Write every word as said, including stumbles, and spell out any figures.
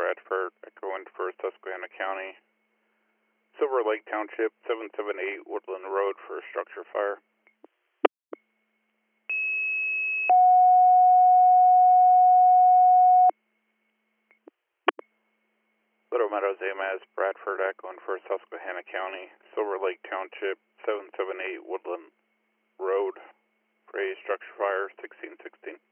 Bradford, echoing for Susquehanna County. Silver Lake Township, seven seven eight Woodland Road for a structure fire. Little Meadows A M A S, Bradford, echoing for Susquehanna County. Silver Lake Township, seven seven eight Woodland Road for a structure fire, sixteen sixteen.